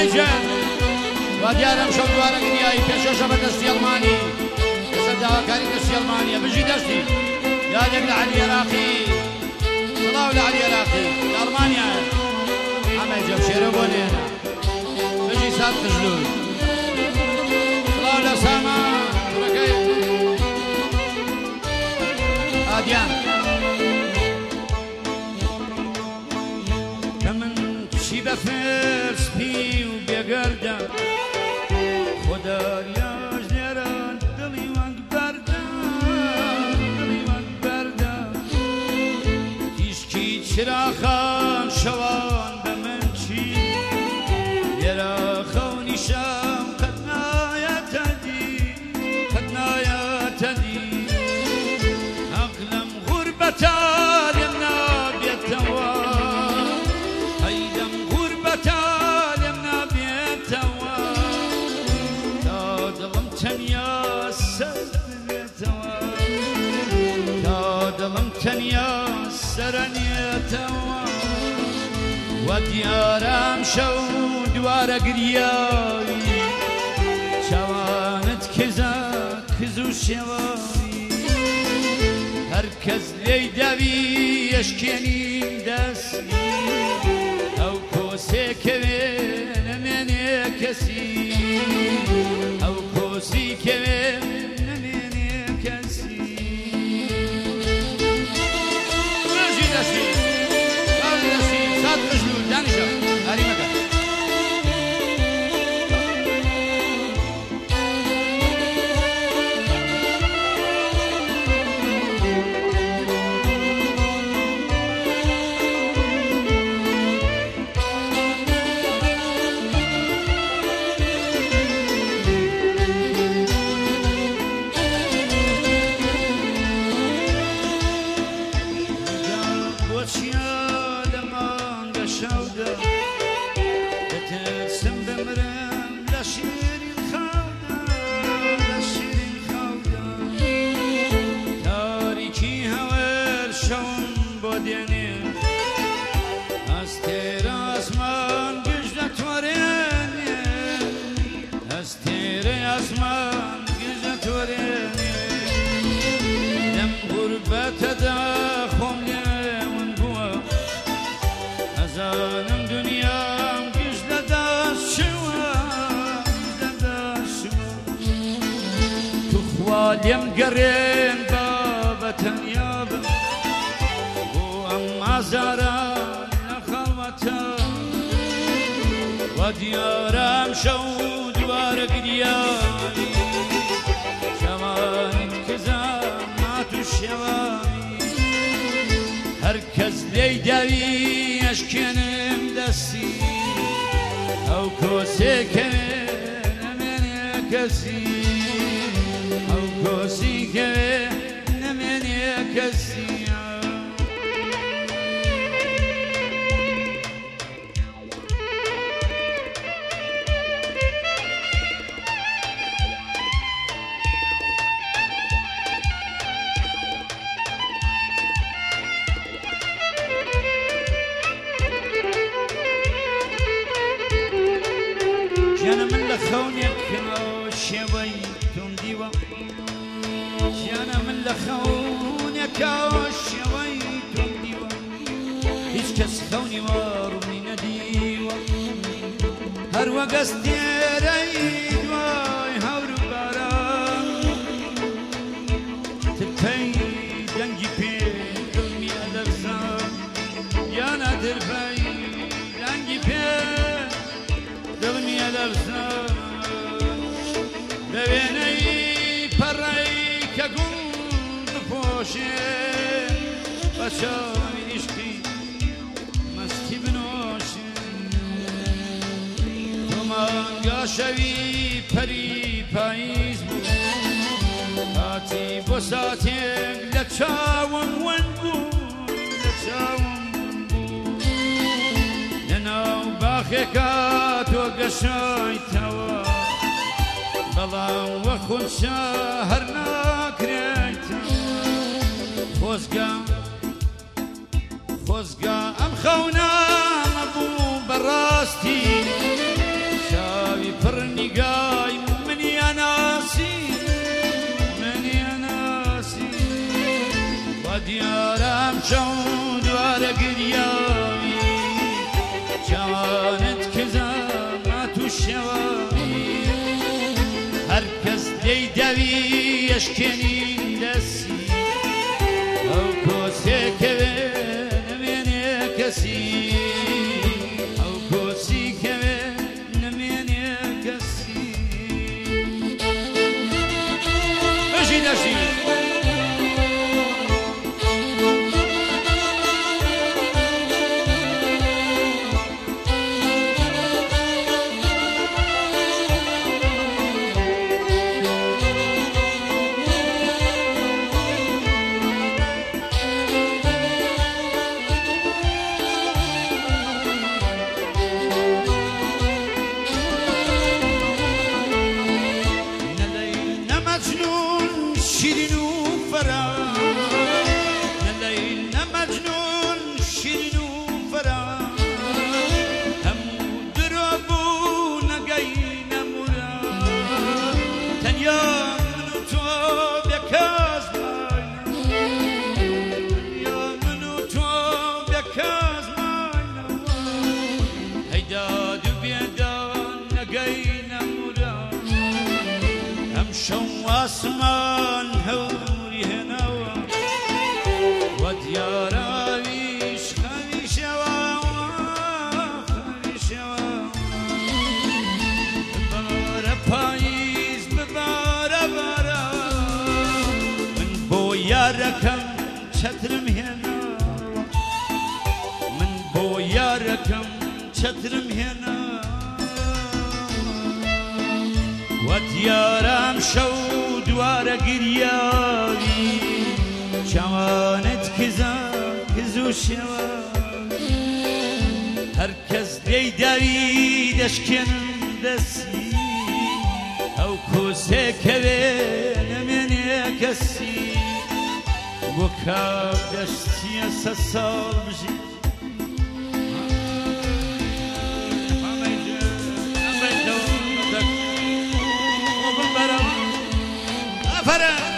ئەمێجان وا دیارەم شەو دوارە گریایی پێشەشە بە دەستی ئەڵمانی لەسەر داواکاری دەستی ئەڵمانیە بژی دەستی یادێک لە عەلی عێراقی سڵاو لە عەلی عێراقی لە ئەڵمانیا ئەمێجەم شێرە بۆ نێنە بژی سات قژلوون سڵاو لە ساما کوڕەکەی ئادیان کە من چی بە فرسپی و بێگەردە خۆداریاش لێرە دڵی وەک بەردە دڵی وەک بەردە تیشکی چراخان شەوان بە من چی لێرە خەونی شەم قەت نایەتە دی قەت نایەتە دی عەقلم غوربەتە لێم نابێتەوە ئەی لەم غوربەتە لێم نابێتەوە تا دڵم تەنیا سەر ببێتەوە تا دڵم تەنیا سەرەنێتەوە وە دیارەم شەو دوارە گریایی چاوانت کزە کز و شێوایی هەر کەس لێی داوی ئەشکێنیم دەستی ئەو کۆسێکەوێ نەمێنێ کەسی ئەو کۆسیکەوێ نەمێنێ کەسی ڕێژی دەستی ڕێژی دەستی سات قژلوون دانیشە هەریمەکە لێم گەڕێن بە تەنیا بم بۆ ئەم ئازارە لە خەڵوەتە وا دیارەم شەو دوارە گریایی شەوانت کزە مات و شێوانی هەر کەس لێی داوی ئەشکێنم دەستی ئەو کۆسێکەوێ نەمێنێ کەسی ئەو کۆسیکەوێ نەمێنێ کەسی ژیانە من لە خەونێکەوە شێوەی تۆم دیوە ژیانە من لە خەونێکەوە شێوەی تۆم دیوە هیچ کەس خەونی وە ڕوونی نەدیوە هەروە گەستێرەی دوای هەور و باران تپەی دەنگی پێ دڵمی ئەدەرزان یانە دربەی دەنگی پێ دڵمی ئەدەرزان لە وێنەی پەڕەی کە گوڵ بپۆشێ بە چاوی عیشقی مەستی بنۆشێ تۆ مانگا شەوی پەری پاییز بوو هاتی بۆ ساتێک لە چاوم ون بوو لە چاوم بوو لەناو باخێکە تۆ گەشایتەوە بەڵام وە خۆشە هەر ناکرێتەوە خۆزگا ئەم خەونە مەبوو بەڕاستی دیارم چون دواره گریایی جوانت کزم تو شوایی هر کس دیدوی اشکنی دستی او کسی که نمینه کسی او کسی که نمینه کسی بشی داشتی شیرین و فرا نلیل مجنون شیرین و فرا همو درابو نگین مرا تنیا منو تو بیکاز تنیا منو تو بیکاز هیداد و بیدان نگین مرا هم شو آسمان هوري هنوا ودياراويش خمي شوا ببارا پاییز ببارا بارا من بو یارکم چترم هنا من بو یارکم چترم هنا وديارم شو دواره گریایی جوانت کزو شوایی هر کس دیدوی دشکن دستی او کسی که نمینه کسی وکاب دشتی سال بجی para